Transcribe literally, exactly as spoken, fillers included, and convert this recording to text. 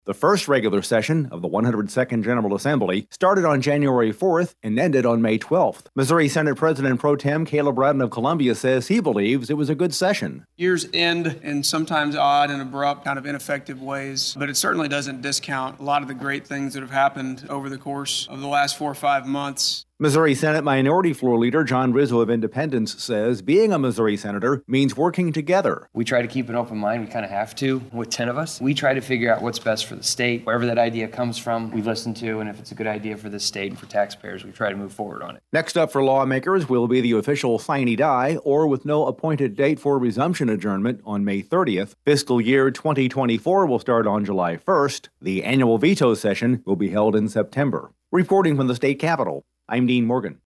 The first regular session of the one hundred second General Assembly started on January fourth and ended on May twelfth. Missouri Senate President Pro Tem Caleb Rowden of Columbia says he believes it was a good session. Years end in sometimes odd and abrupt, kind of ineffective ways, but it certainly doesn't discount a lot of the great things that have happened over the course of the last four or five months. Missouri Senate Minority Floor Leader John Rizzo of Independence says being a Missouri senator means working together. We try to keep an open mind. We kind of have to with ten of us. We try to figure out what's best for the state. Wherever that idea comes from, we listen to, and if it's a good idea for the state and for taxpayers, we try to move forward on it. Next up for lawmakers will be the official sine die, or with no appointed date for resumption adjournment, on May thirtieth. Fiscal year twenty twenty-four will start on July first. The annual veto session will be held in September. Reporting from the state capitol, I'm Dean Morgan.